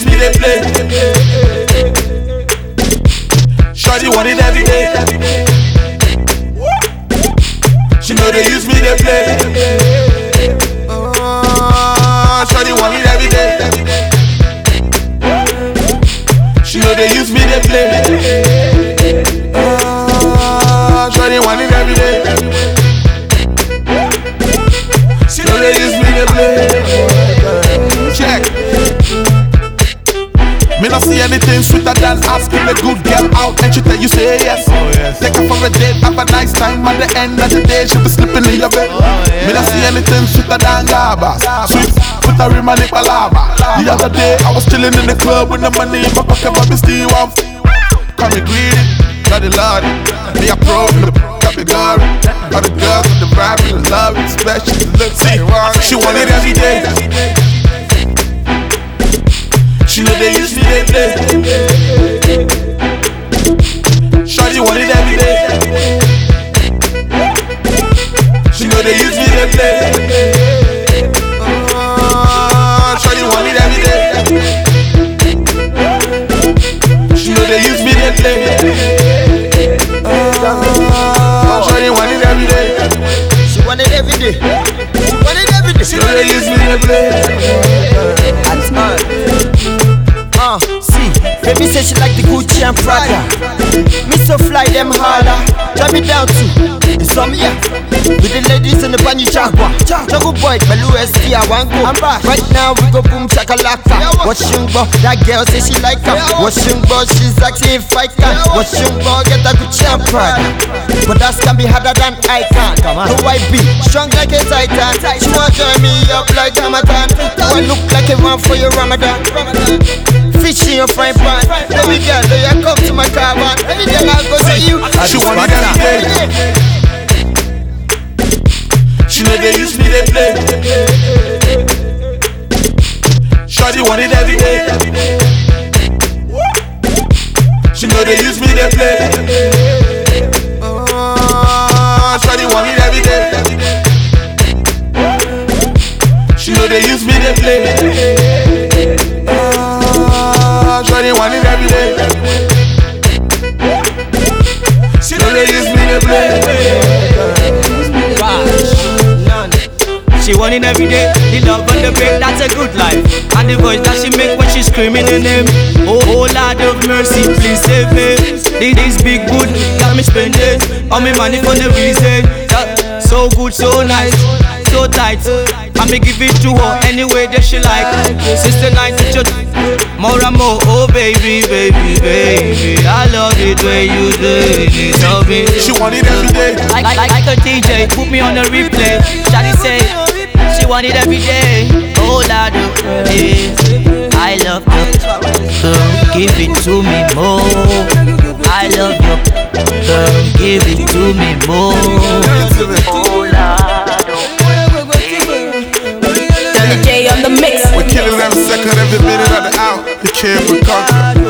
use me, they play. Shawty want it every day. She know they use me, they play. Shawty want it every day. She know they use me, they play. Shawty want it every day. She know they use me, they play. Check. Me not see anything sweeter than asking a good girl out and she tell you say yes. Take her for a date, have a nice time. At the end of the day, she be sleeping in your bed. Me not see anything sweeter than gabas. Sweet, put her in my neck, palaba. The other day, I was chilling in the club with the money in my pocket, but me still want. Call me greedy, got the Lord. Me a pro in the category. All the girls with the vibe and the love, special look. She want it every day. She know they use me, they play. Shawty want it every day. She know they use me, they play. Shawty want it every day. She know they use me, they play. Shawty want it every day. She want it every day. She want it every day. She know they use me, they play. That's all. See, baby say she like the Gucci and Prada. Me so fly them harder. Drive me down to Insomnia with the ladies in the Banyu Jaguar. Juggle boy, Belu ST, I want go. Right now we go boom chakalaka. Watching ball, that girl say she like her. Watching ball, she's asking if I can. Watching ball, get a Gucci and Prada. But that can be harder than I can. Who I be, strong like a titan. She want to turn me up like Ramadan. I look like a man for your Ramadan. Fish in your frying pan. Baby girl, do you come to my caravan? Every day I go see you. She want it every day. She know they use me, they play. Shawty want it every day. She know they use me, they play. Shawty want it every day. She know they use me, they play. Shawty want it every day. She know they use me to play. She want it every day. The love and the break, that's a good life. And the voice that she make when she screaming her name. Oh Lord of mercy, please save me. This big good got me spending all my money for the reason. So good, so nice, so tight. I'ma give it to her anyway that she like. Sister night to church, more and more. Oh baby, baby, baby, I love it when you do it. Love it. She want it every day. Like a DJ, put me on a replay. Shawty say she want it every day. Oh Lord, I love you, girl, give it to me more. I love you, girl, give it to me more. Oh Lord. J on the mix. We're killing every second, every minute of the hour. You can't conquer.